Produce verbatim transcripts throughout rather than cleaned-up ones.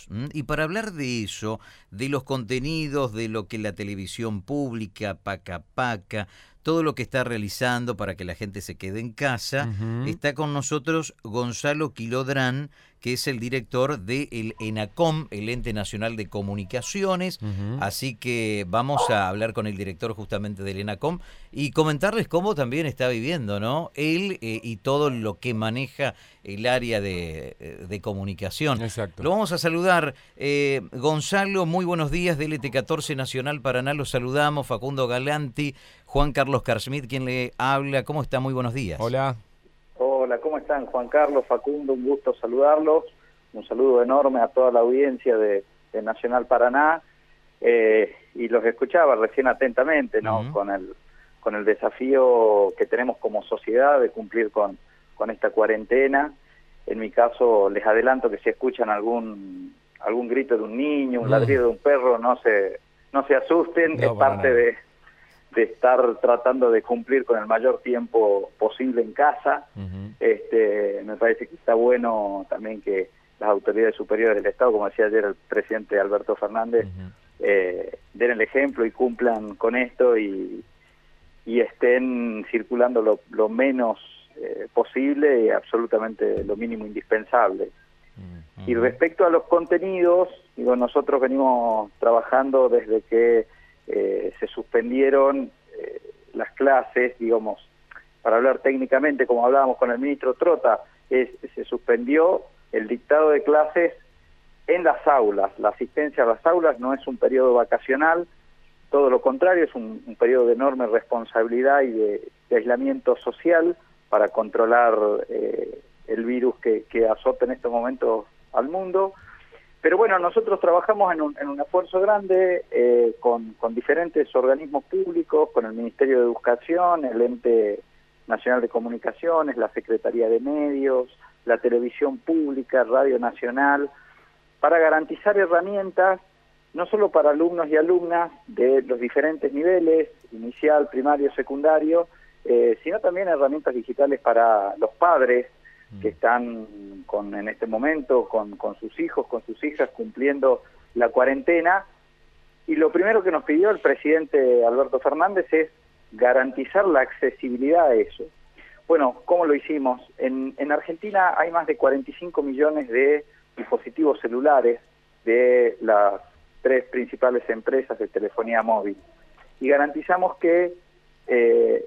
¿m? Y para hablar de eso, de los contenidos, de lo que la televisión pública, Paca Paca, todo lo que está realizando para que la gente se quede en casa, Uh-huh. está con nosotros Gonzalo Quilodrán, que es el director del ENACOM, el Ente Nacional de Comunicaciones. Uh-huh. Así que vamos a hablar con el director justamente del ENACOM y comentarles cómo también está viviendo, ¿no? Él eh, y todo lo que maneja el área de, de comunicación. Exacto. Lo vamos a saludar. Eh, Gonzalo, muy buenos días, D L T catorce Nacional Paraná, los saludamos. Facundo Galanti, Juan Carlos Carsmith, quien le habla. ¿Cómo está? Muy buenos días. Hola. Hola, ¿cómo están? Juan Carlos, Facundo, un gusto saludarlos. Un saludo enorme a toda la audiencia de, de Nacional Paraná. Eh, y los escuchaba recién atentamente, ¿no? Uh-huh. Con el con el desafío que tenemos como sociedad de cumplir con, con esta cuarentena. En mi caso, les adelanto que si escuchan algún algún grito de un niño, un Mm. ladrido de un perro, no se no se asusten, No, es para parte nada. de, de estar tratando de cumplir con el mayor tiempo posible en casa. Uh-huh. Este, me parece que está bueno también que las autoridades superiores del Estado, como decía ayer el presidente Alberto Fernández, Uh-huh. eh, den el ejemplo y cumplan con esto y, y estén circulando lo, lo menos eh, posible y absolutamente lo mínimo indispensable. Uh-huh. Y respecto a los contenidos, digo, nosotros venimos trabajando desde que eh, se suspendieron eh, las clases, digamos, para hablar técnicamente, como hablábamos con el ministro Trota, es, se suspendió el dictado de clases en las aulas. La asistencia a las aulas no es un periodo vacacional, todo lo contrario, es un, un periodo de enorme responsabilidad y de, de aislamiento social para controlar eh, el virus que, que azota en estos momentos al mundo. Pero bueno, nosotros trabajamos en un, en un esfuerzo grande eh, con, con diferentes organismos públicos, con el Ministerio de Educación, el Ente Nacional de Comunicaciones, la Secretaría de Medios, la Televisión Pública, Radio Nacional, para garantizar herramientas no solo para alumnos y alumnas de los diferentes niveles, inicial, primario, secundario, eh, sino también herramientas digitales para los padres que están con en este momento con, con sus hijos, con sus hijas, cumpliendo la cuarentena. Y lo primero que nos pidió el presidente Alberto Fernández es garantizar la accesibilidad a eso. Bueno, ¿cómo lo hicimos? En, en Argentina hay más de cuarenta y cinco millones de dispositivos celulares de las tres principales empresas de telefonía móvil. Y garantizamos que eh,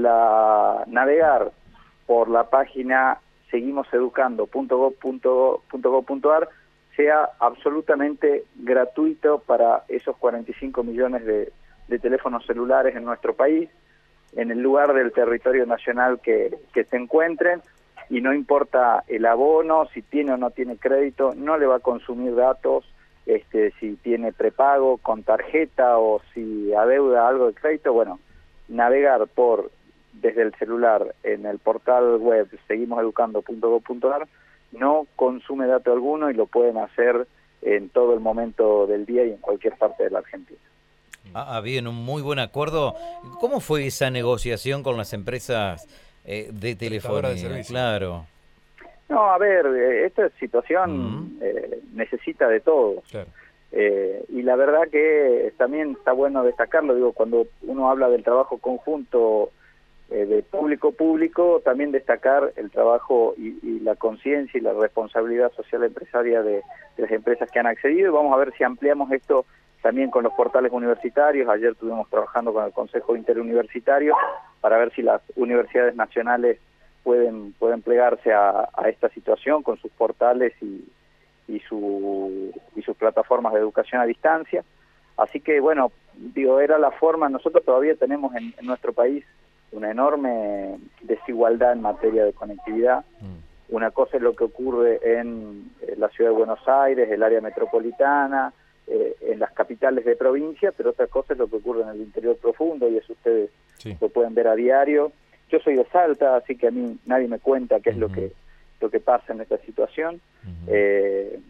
la navegar por la página seguimoseducando punto gob punto gob punto ar sea absolutamente gratuito para esos cuarenta y cinco millones de, de teléfonos celulares en nuestro país, en el lugar del territorio nacional que, que se encuentren, y no importa el abono, si tiene o no tiene crédito, no le va a consumir datos, este, si tiene prepago con tarjeta o si adeuda algo de crédito. Bueno, navegar por desde el celular en el portal web seguimoseducando punto gob punto ar no consume dato alguno y lo pueden hacer en todo el momento del día y en cualquier parte de la Argentina. Ah, bien, un muy buen acuerdo. ¿Cómo fue esa negociación con las empresas eh, de telefonía? de servicio. Claro. No, a ver, eh, esta situación Mm. eh, necesita de todos. Claro. Eh, y la verdad que también está bueno destacarlo, digo, cuando uno habla del trabajo conjunto eh, de público-público, también destacar el trabajo y, y la conciencia y la responsabilidad social empresaria de, de las empresas que han accedido, y vamos a ver si ampliamos esto también con los portales universitarios. Ayer estuvimos trabajando con el Consejo Interuniversitario para ver si las universidades nacionales pueden pueden plegarse a, a esta situación con sus portales y, y, su, y sus plataformas de educación a distancia. Así que, bueno, digo, era la forma. Nosotros todavía tenemos en, en nuestro país una enorme desigualdad en materia de conectividad. Mm. Una cosa es lo que ocurre en, en la ciudad de Buenos Aires, el área metropolitana, eh, en las capitales de provincia, pero otra cosa es lo que ocurre en el interior profundo, y eso ustedes sí lo pueden ver a diario. Yo soy de Salta, así que a mí nadie me cuenta qué es uh-huh. lo que lo que pasa en esta situación. Uh-huh. Eh,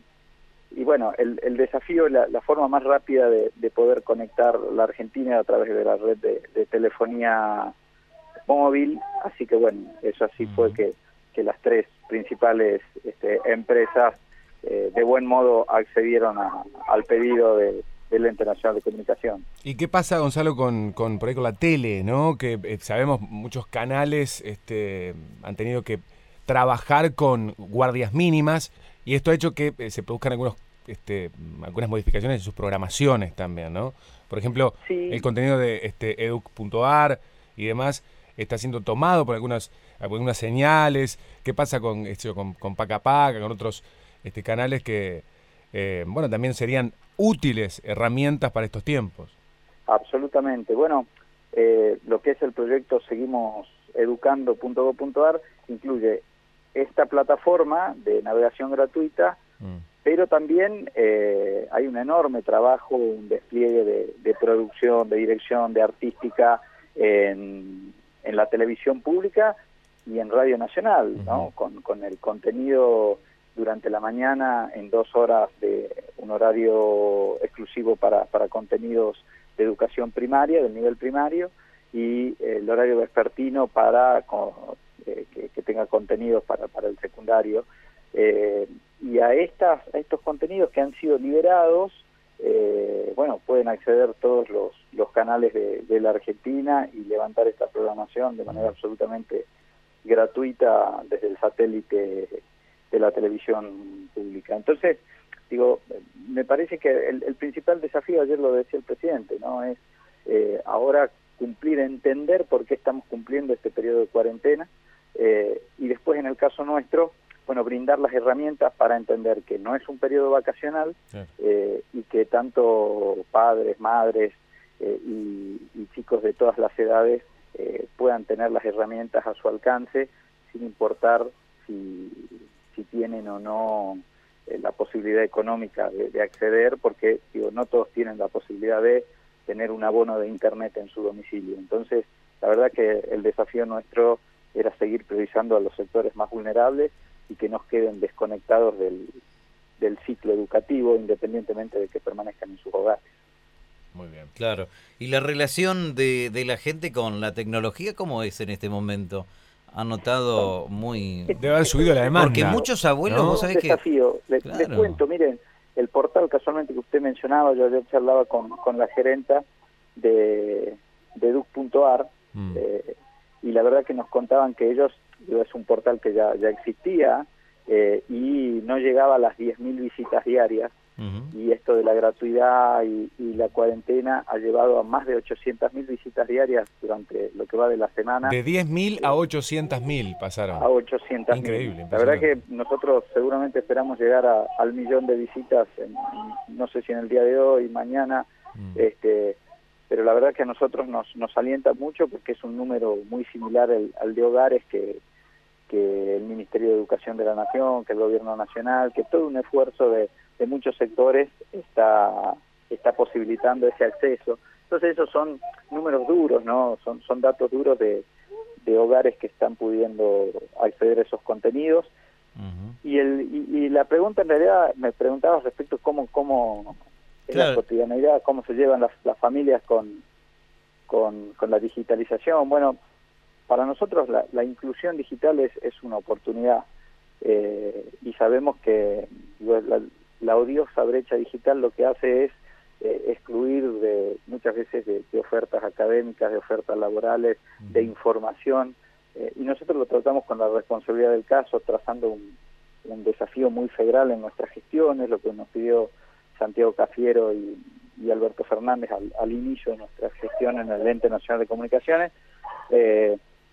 y bueno, el, el desafío, la, la forma más rápida de, de poder conectar la Argentina a través de la red de, de telefonía móvil, así que bueno, eso así uh-huh. fue que, que las tres principales este, empresas eh, de buen modo accedieron a, al pedido de, del Ente Nacional de Comunicación. ¿Y qué pasa, Gonzalo, con, con por ahí con la tele, ¿no? Que eh, sabemos muchos canales este, han tenido que trabajar con guardias mínimas y esto ha hecho que eh, se produzcan algunos, este, algunas modificaciones en sus programaciones también, ¿no? Por ejemplo, Sí. el contenido de este, edu punto ar y demás está siendo tomado por algunas, algunas señales. ¿Qué pasa con, esto, con, con Paca Paca, con otros este, canales que, eh, bueno, también serían útiles herramientas para estos tiempos? Absolutamente. Bueno, eh, lo que es el proyecto seguimos educando punto gob punto ar incluye esta plataforma de navegación gratuita, mm. pero también eh, hay un enorme trabajo, un despliegue de, de producción, de dirección, de artística en, en la televisión pública y en Radio Nacional, uh-huh. ¿no? Con, con el contenido durante la mañana en dos horas de un horario exclusivo para, para contenidos de educación primaria, del nivel primario, y el horario vespertino para con, eh, que, que tenga contenidos para, para el secundario. Eh, y a, estas, a estos contenidos que han sido liberados, eh, bueno, pueden acceder todos los, los canales de, de la Argentina y levantar esta programación de manera absolutamente gratuita desde el satélite de la televisión pública. Entonces, digo, me parece que el, el principal desafío, ayer lo decía el presidente, ¿no? Es eh, ahora cumplir, entender por qué estamos cumpliendo este periodo de cuarentena, eh, y después, en el caso nuestro, bueno, brindar las herramientas para entender que no es un periodo vacacional, sí. eh, y que tanto padres, madres eh, y, y chicos de todas las edades eh, puedan tener las herramientas a su alcance, sin importar si, si tienen o no eh, la posibilidad económica de, de acceder, porque digo, no todos tienen la posibilidad de tener un abono de internet en su domicilio. Entonces, la verdad que el desafío nuestro era seguir priorizando a los sectores más vulnerables y que no queden desconectados del, del ciclo educativo, independientemente de que permanezcan en sus hogares. Muy bien. Claro. ¿Y la relación de, de la gente con la tecnología cómo es en este momento? Ha notado muy... Debe haber subido la demanda. Porque muchos abuelos, ¿no? vos sabés un que... desafío. Les, claro. les cuento, miren, el portal casualmente que usted mencionaba, yo ayer charlaba con, con la gerenta de, de educ punto ar, mm. eh, y la verdad que nos contaban que ellos, digo, es un portal que ya, ya existía, eh, y no llegaba a las diez mil visitas diarias, uh-huh. y esto de la gratuidad y, y la cuarentena ha llevado a más de ochocientas mil visitas diarias durante lo que va de la semana. De diez mil eh, a ochocientas mil pasaron. A ochocientas mil. Increíble. La verdad que nosotros seguramente esperamos llegar a, al millón de visitas, en, en, no sé si en el día de hoy, mañana, mm. este... pero la verdad que a nosotros nos, nos alienta mucho porque es un número muy similar al, al de hogares que, que el Ministerio de Educación de la Nación, que el Gobierno Nacional, que todo un esfuerzo de, de muchos sectores está, está posibilitando ese acceso. Entonces esos son números duros, ¿no? Son, son datos duros de, de hogares que están pudiendo acceder a esos contenidos. Uh-huh. Y, el, y, y la pregunta en realidad, me preguntabas respecto a cómo... cómo en claro. la cotidianidad, cómo se llevan las, las familias con, con, con la digitalización. Bueno, para nosotros la, la inclusión digital es, es una oportunidad, eh, y sabemos que digo, la, la odiosa brecha digital lo que hace es eh, excluir de muchas veces de, de ofertas académicas, de ofertas laborales, uh-huh. de información, eh, y nosotros lo tratamos con la responsabilidad del caso, trazando un, un desafío muy federal en nuestras gestiones, lo que nos pidió Santiago Cafiero y, y Alberto Fernández al, al inicio de nuestra gestión en el Ente Nacional de Comunicaciones, eh,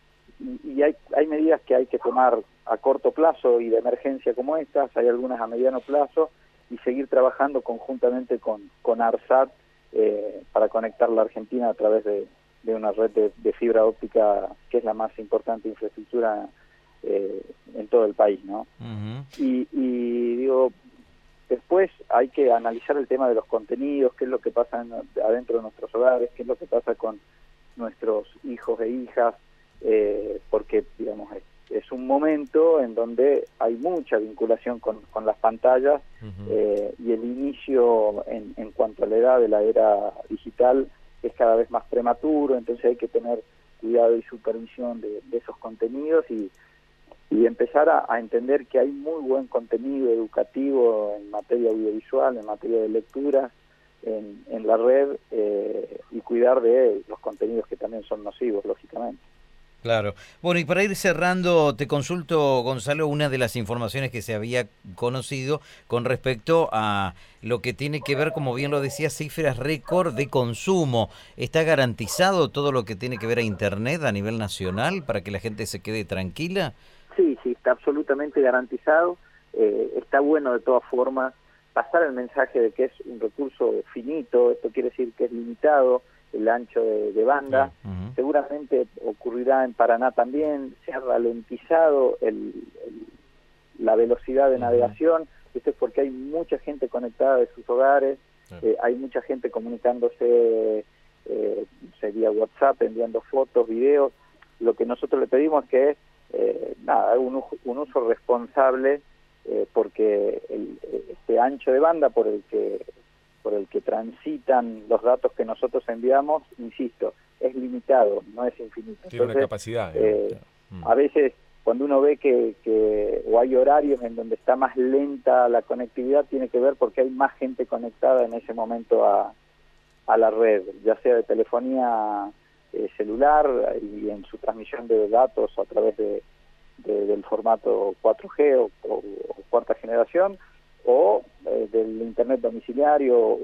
y, y hay, hay medidas que hay que tomar a corto plazo y de emergencia como estas, hay algunas a mediano plazo, y seguir trabajando conjuntamente con, con ARSAT eh, para conectar la Argentina a través de, de una red de, de fibra óptica que es la más importante infraestructura eh, en todo el país, ¿no? Uh-huh. y, y digo, después hay que analizar el tema de los contenidos, qué es lo que pasa en, adentro de nuestros hogares, qué es lo que pasa con nuestros hijos e hijas, eh, porque, digamos, es, es un momento en donde hay mucha vinculación con, con las pantallas, uh-huh. eh, y el inicio en, en cuanto a la edad de la era digital es cada vez más prematuro, entonces hay que tener cuidado y supervisión de, de esos contenidos, y y empezar a, a entender que hay muy buen contenido educativo en materia audiovisual, en materia de lectura, en, en la red, eh, y cuidar de los contenidos que también son nocivos, lógicamente. Claro. Bueno, y para ir cerrando, te consulto, Gonzalo, una de las informaciones que se había conocido con respecto a lo que tiene que ver, como bien lo decía, cifras récord de consumo. ¿Está garantizado todo lo que tiene que ver a Internet a nivel nacional para que la gente se quede tranquila? Sí, sí, está absolutamente garantizado. Eh, está bueno de todas formas pasar el mensaje de que es un recurso finito, esto quiere decir que es limitado el ancho de, de banda. Uh-huh. Seguramente ocurrirá en Paraná también, se ha ralentizado el, el, la velocidad de uh-huh. navegación, esto es porque hay mucha gente conectada de sus hogares, uh-huh. eh, hay mucha gente comunicándose eh, vía WhatsApp, enviando fotos, videos. Lo que nosotros le pedimos es que eh, nada, un, un uso responsable, eh, porque el, este ancho de banda por el que por el que transitan los datos que nosotros enviamos, insisto, es limitado, no es infinito. Tiene Entonces, una capacidad. Eh, a veces, cuando uno ve que, que o hay horarios en donde está más lenta la conectividad, tiene que ver porque hay más gente conectada en ese momento a, a la red, ya sea de telefonía eh, celular y en su transmisión de datos a través de, de, del formato cuatro G o, o, o cuarta generación, o eh, del internet domiciliario o,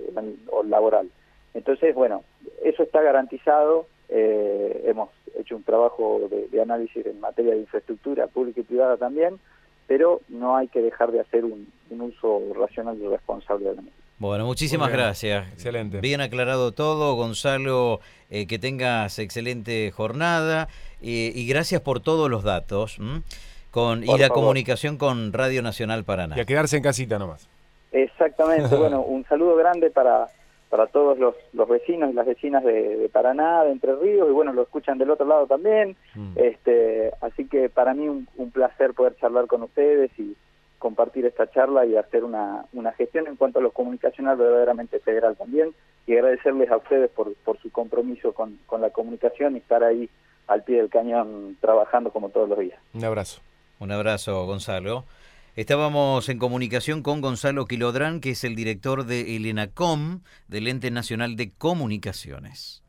o laboral. Entonces, bueno, eso está garantizado. Eh, hemos hecho un trabajo de, de análisis en materia de infraestructura pública y privada también, pero no hay que dejar de hacer un, un uso racional y responsable de la misma. Bueno, muchísimas gracias. Excelente. Bien aclarado todo, Gonzalo, eh, que tengas excelente jornada eh, y gracias por todos los datos. ¿m? Con, y la favor. comunicación con Radio Nacional Paraná. Y a quedarse en casita nomás. Exactamente, bueno, un saludo grande para, para todos los, los vecinos y las vecinas de, de Paraná, de Entre Ríos, y bueno, lo escuchan del otro lado también. Mm. este Así que para mí un, un placer poder charlar con ustedes y compartir esta charla y hacer una, una gestión en cuanto a lo comunicacional verdaderamente federal también, y agradecerles a ustedes por, por su compromiso con, con la comunicación y estar ahí al pie del cañón trabajando como todos los días. Un abrazo. Un abrazo, Gonzalo. Estábamos en comunicación con Gonzalo Quilodrán, que es el director de el ENACOM, del Ente Nacional de Comunicaciones.